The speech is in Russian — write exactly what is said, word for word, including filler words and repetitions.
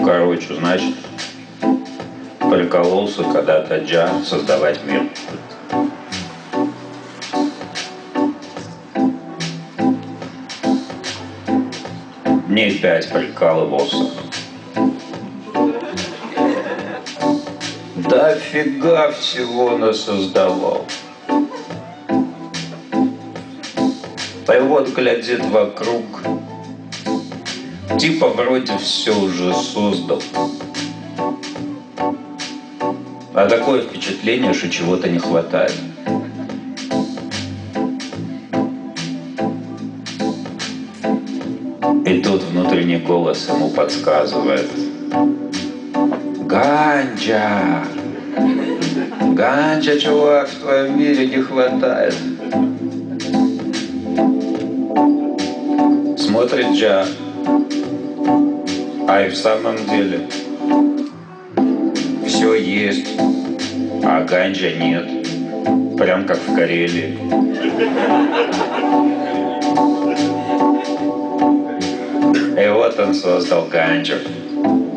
короче, значит, прикололся когда-то Джа создавать мир. Дней пять прикалывался. Да фига всего насоздавал. И вот глядит вокруг, типа вроде все уже создал. А такое впечатление, что чего-то не хватает. И тут внутренний голос ему подсказывает: ганджа! Ганджа, чувак, в твоем мире не хватает. Смотрит Джа, а и в самом деле все есть, а ганджа нет. Прям как в Карелии. И вот он создал ганджу.